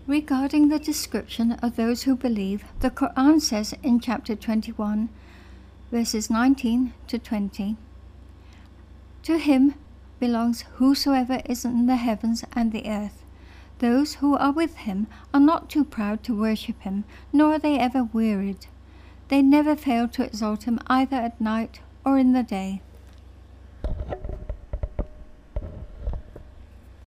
Regarding the description of those who believe, the Quran says in chapter 21, verses 19 to 20, "To him belongs whosoever is in the heavens and the earth. Those who are with him are not too proud to worship him, nor are they ever wearied. They never fail to exalt him either at night or in the day."